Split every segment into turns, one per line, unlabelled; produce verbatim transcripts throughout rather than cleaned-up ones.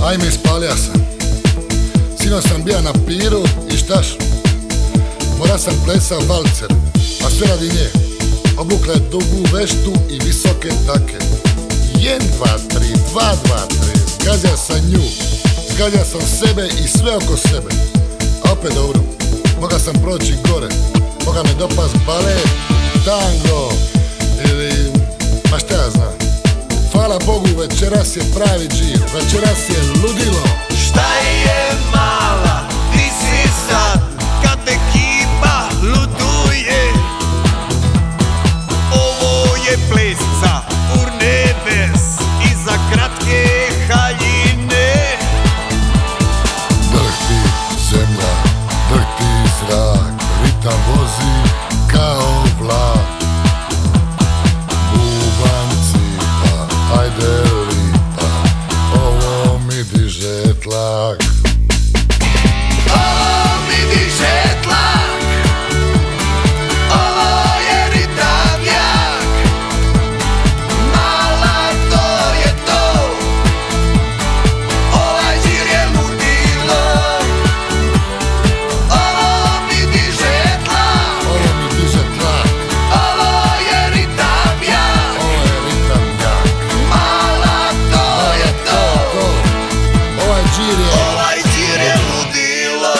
Ajme, ispalija sam. Sino sam bija na piru i štaš. Mora sam plesao valcer, a sve radi nje. Obukla je dugu veštu i visoke take. Jen, dva, tri, dva, dva, tri. Zgazja sam nju, zgazja sam sebe i sve oko sebe. A opet dobro, moga sam proći gore. Moga me dopast balet, tango ili ma šta ja znam. Hvala Bogu, večeras je pravi džir, večeras je ludilo.
Šta je mala, ti si sad, kad ekipa luduje. Ovo je ples za urnebes i za kratke haljine.
Drhti zemlja, drhti zrak, ritam vozi kao vlak. Ajde lipa, ovo mi diže tlak.
Ovo mi diže tlak, ovo je ritam jak. Mala, to je to, ovaj džir je ludilo. Ovo mi diže tlak,
Ovo mi diže tlak,
ovo je ritam jak.
ovo je ritam jak.
Mala, to je to,
To, ovaj džir je
ovaj džir je ludilo.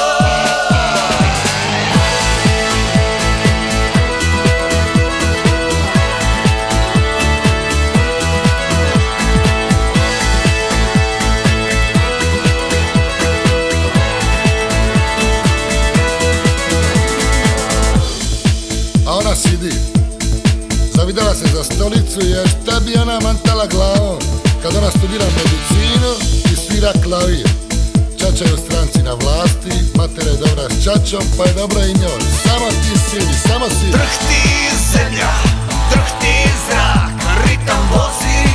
A ona sidi, zavidela se za stolicu jer šta bi ona mantala glavom kad ona studira medicinu i svira klavir. Čača je u stranci na vlasti, mater je dobra s čačom, pa je dobra i njoj. Samo ti sidi, samo sidi.
Drhti zemlja, drhti zrak, ritam vozi